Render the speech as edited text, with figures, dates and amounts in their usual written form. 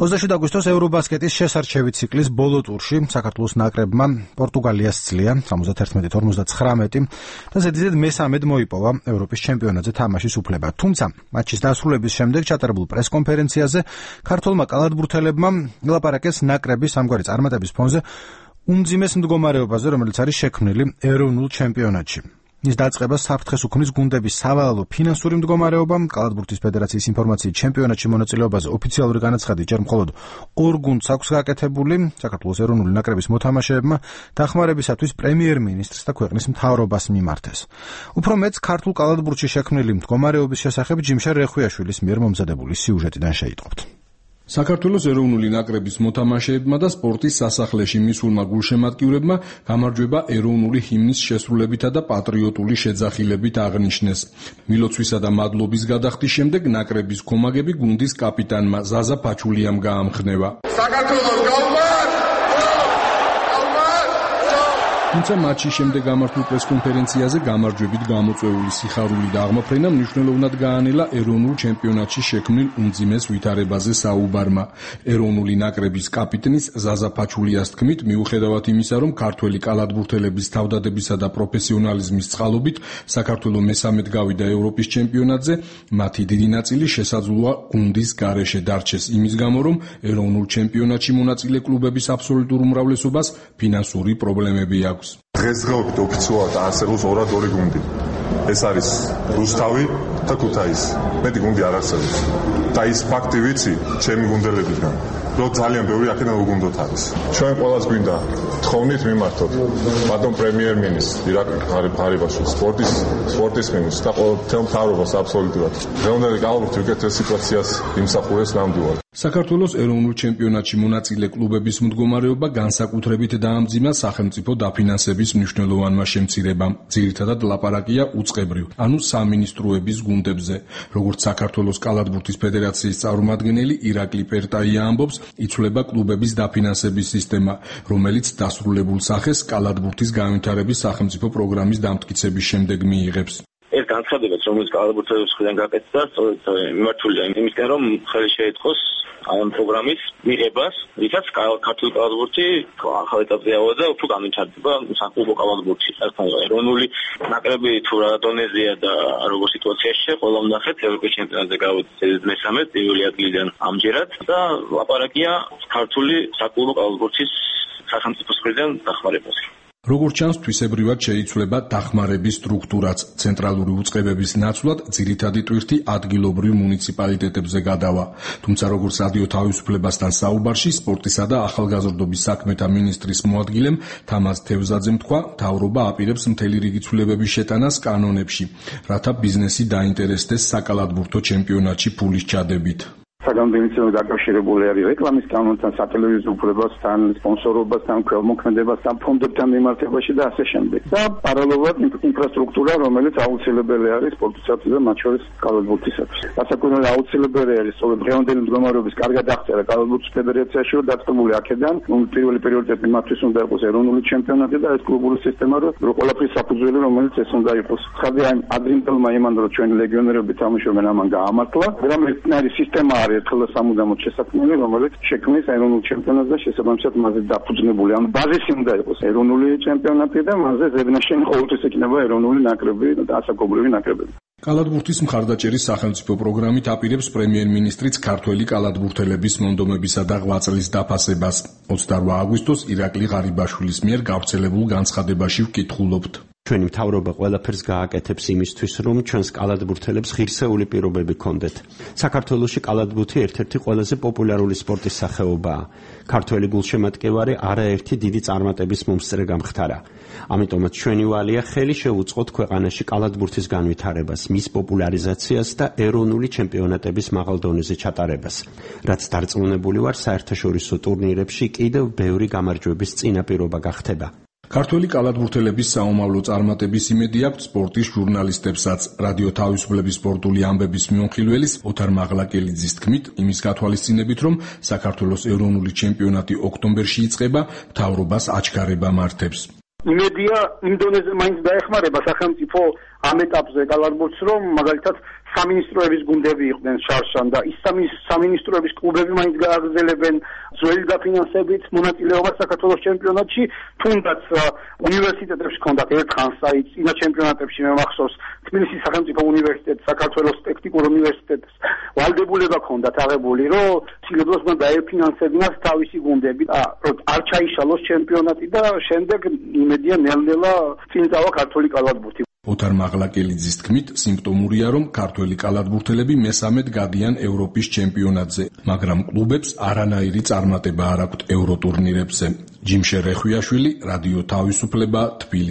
27 აგვისტოს ევრობასკეტის შესარჩევი ციკლის ბოლო ტურში საქართველოს ნაკრებმა პორტუგალიას სძლია 71-59 და ზედიზედ მესამედ მოიპოვა ევროპის ჩემპიონატზე თამაშის უფლება. თუმცა მატჩის დასრულების შემდეგ ჩატარებულ პრესკონფერენციაზე ქართველმა კალათბურთელებმა ელაპარაკეს ნაკრების ამგვარი წარმატების ფონზე უმძიმეს მდგომარეობაზე, რომელიც არის შექმნილი ეროვნულ ჩემპიონატში. ის დაწყებას საფრთხეს უქმნის გუნდების სავალალო ფინანსური მდგომარეობა. კალათბურთის ფედერაციის ინფორმაციით ჩემპიონატში მონაწილეობაზე ოფიციალური განაცხადი ჯერ მხოლოდ 2 გუნდს აქვს გაკეთებული. საქართველოს ეროვნული ნაკრების მოთამაშეებმა დახმარებისათვის პრემიერ-მინისტრს და ქვეყნის მთავრობას მიმართეს. უფრო მეტს ქართულ კალათბურთში შექმნილი მდგომარეობის შესახებ ჯიმშარ რეხვიაშვილის მიერ მომზადებული სიუჟეტიდან შეიტყობთ. საქართველოს ეროვნული ნაკრების მოთამაშეებმა და სპორტის სასახლეში მისულმა გულშემატკივრებმა გამარჯვება ეროვნული ჰიმნის შესრულებითა და პატრიოტული შეძახილებით აღნიშნეს. მილოცვისა და მადლობის გადახდის შემდეგ ნაკრების კომაგები გუნდის კაპიტანმა ზაზა ფაჩულიამ გაამხნევა. საქართველოს თუმცა მატჩის შემდეგ გამართულ პრესკონფერენციაზე გამარჯვებით გამოწვეული სიხარული და აღმოფრენა მნიშვნელოვნად გაანელა ეროვნულ ჩემპიონატში შექმნილ უმძიმეს ვითარებაზე საუბარმა. ეროვნული ნაკრების კაპიტნის ზაზა ფაჩულიას თქმით, მიუხედავად იმისა, რომ ქართველი კალათბურთელების თავდადებისა და პროფესიონალიზმის წყალობით საქართველოს მესამედ გავიდა ევროპის ჩემპიონატზე, მათი დიდი ნაწილი შესაძლოა გუნდის გარეშე დარჩეს იმის გამო, რომ ეროვნულ ჩემპიონატში მონაწილე კლუბების აბსოლუტურ უმრავლესობას ფინანსური პრობლემები აქვს. დღესდღეობით ოფიციალურად არსებობს 2 გუნდი. ეს არის რუსთავი და ქუთაისი. მეტი გუნდი არ არსებობს. და ის ფაქტი ვიცი ჩემი გუნდებიდან, რომ ძალიან ბევრი აქედან უგუნდოთ არის. ჩვენ ყველას გვინდა თხოვნით მიმართოთ ბატონ პრემიერ-მინისტრს ირაკლი ღარიბაშვილს, სპორტის მინისტრს და მთელ მთავრობას აბსოლუტურად. დღევანდელი კალათბურთი უკეთეს სიტუაციას იმსახურებს ნამდვილად. საქართველოს ეროვნულ ჩემპიონატში მონაწილე კლუბების მდგომარეობა განსაკუთრებით დაამძიმა სახელმწიფო დაფინანსების მნიშვნელოვანმა შემცირებამ. ძირითადად ლაპარაკია უწყებრივ, ანუ სამინისტროების გუნდებზე. როგორც საქართველოს კალათბურთის ფედერაციის წარმომადგენელი ირაკლი პერტაია ამბობს, იცვლება კლუბების დაფინანსების სისტემა, რომელიც დასრულებულ სახეს კალათბურთის განვითარების სახელმწიფო პროგრამის დამტკიცების შემდეგ მიიღებს. ეს განცხადებაც, რომელიც კალათბურთელების მხრიდან გაკეთდა, სწორედ მიმართულია იმისკენ, რომ ხელი შეეწყოს ამ პროგრამის მიღებას, რითაც ქართული კალათბურთი ახალ ეტაპზე ავიდა და უფრო განვითარდება საკლუბო კალათბურთში. ეროვნული ნაკრები თუ რა დონეზეა და როგორ სიტუაციაში, ყველა ვნახეთ, ევროპის ჩემპიონატზე გავიდა მესამედ პირველი ადგილიდან ამჯერად და ლაპარაკია ქართული საკლუბო კალათბურთის სახელმწიფოს მხრიდან დახმარებაზე. როგორც ჩანს, თვისებრივად შეიცვლება დახმარების სტრუქტურაც. ცენტრალური უწყებების ნაცვლად ძირითადი ტვირთი ადგილობრივ მუნიციპალიტეტებზე გადავა. თუმცა როგორც რადიო თავისუფლებასთან საუბარში სპორტისა და ახალგაზრდობის საქმეთა მინისტრის მოადგილემ თამაზ თევზაძემ თქვა, მთავრობა აპირებს მთელი რიგი ცვლილებების შეტანას კანონებში, რათა ბიზნესი დაინტერესდეს საკალათბურთო ჩემპიონატში ფულის ჩადებით. საგამომცემლო დაკავშირებული არის რეკლამის კანონთან, სატელევიზიო უფლებასთან, სპონსორობასთან, ქველმოქმედებასთან, ფონდებთან მიმართებაში და ასე შემდეგ. და პარალელურად ინფრასტრუქტურა, რომელიც აუცილებელი არის სპორტისათვის და მათ შორის კალათბურთისათვის. დასაკვირველი აუცილებელი არის სწორედ დღევანდელი მდგომარეობის კარგად აღწერა კალათბურთის ფედერაციაში, რომ დაწყებული აქედან, პირველი პრიორიტეტი მათთვის უნდა იყოს ეროვნული ჩემპიონატი და ეს კლუბური სისტემა, რომ ყველაფრის საფუძველი, რომელიც ეს უნდა იყოს. ხარდი ადრინდელმა იმან, რომ ჩვენი ლეგიონერები თამაშობენ, ამან გაამართლა, მაგრამ ეს სისტემა ერთხელ სამუდამოდ შესაქმნელი, რომელიც შექმნის ეროვნულ ჩემპიონატს და შესაბამისად მასზე დაფუძნებული. ანუ ბაზისი უნდა იყოს ეროვნული ჩემპიონატი და მასზე ზებნაშენი ყოველთვის იქნება ეროვნული ნაკრები და ასაკობრივი ნაკრებები. კალათბურთის მხარდაჭერის სახელმწიფო პროგრამით აპირებს პრემიერ-მინისტრიც ქართველი კალათბურთელების მონდომებისა და ღვაწლის დაფასებას. 28 აგვისტოს ირაკლი ღარიბაშვილის მიერ გავრცელებულ განცხადებაში ვკითხულობთ. ჩვენი მთავრობა ყველაფერს გააკეთებს იმისთვის, რომ ჩვენს კალათბურთელებს ღირსეული პირობები ჰქონდეთ. საქართველოში კალათბურთი ერთ-ერთი ყველაზე პოპულარული სპორტის სახეობაა. ქართველი გულშემატკივარი არაერთი დიდი წარმატების მომსწრე გამხდარა. ამიტომაც ჩვენი ვალია ხელი შეუწყოთ ქვეყანაში კალათბურთის განვითარებას, მის პოპულარიზაციას და ეროვნული ჩემპიონატების მაღალ დონეზე ჩატარებას, რაც დარწმუნებული ვარ საერთაშორისო ტურნირებში კიდევ ბევრი გამარჯვების წინაპირობა გახდება. ქართველი კალათბურთელების საომავლო წარმატების იმედი აქვს სპორტის ჟურნალისტებსაც. რადიო თავისუფლების სპორტული ამბების მიმოხილველის ოთარ მაღლაკელიძის თქმით, იმის გათვალისწინებით, რომ საქართველოს ეროვნული ჩემპიონატი ოქტომბერში იწყება, მთავრობას აჩქარება მართებს. იმედია იმ დონეზე მაინც დაეხმარება სახელმწიფო ამ ეტაპზე კალათბურთს, რომ მაგალითად სამინისტროების გუნდები იყვნენ შარშან და ის სამინისტროების კლუბები მაინც გააგრძელებენ ძველი დაფინანსებით მონაწილეობას საქართველოს ჩემპიონატში, თუნდაც უნივერსიტეტებში ჰქონდათ ერთხანს, აი წინა ჩემპიონატებში მე მახსოვს თბილისის სახელმწიფო უნივერსიტეტს, საქართველოს ტექნიკურ უნივერსიტეტს ვალდებულება ჰქონდათ აღებული, რომ ცდილობს მან დაეფინანსებინათ თავისი გუნდები, რომ არ ჩაიშალოს ჩემპიონატი და შემდეგ იმედია ნელ-ნელა წინ წავა ქართული კალათბურთი. ოთარ მაღლაკელიძის თქმით, სიმპტომურია, რომ ქართველი კალათბურთელები მესამედ გადიან ევროპის ჩემპიონატზე, მაგრამ კლუბებს არანაირი წარმატება არ აქვთ ევროტურნირებზე. ჯიმშე რეხვიაშვილი, რადიო თავისუფლება, თბილისი.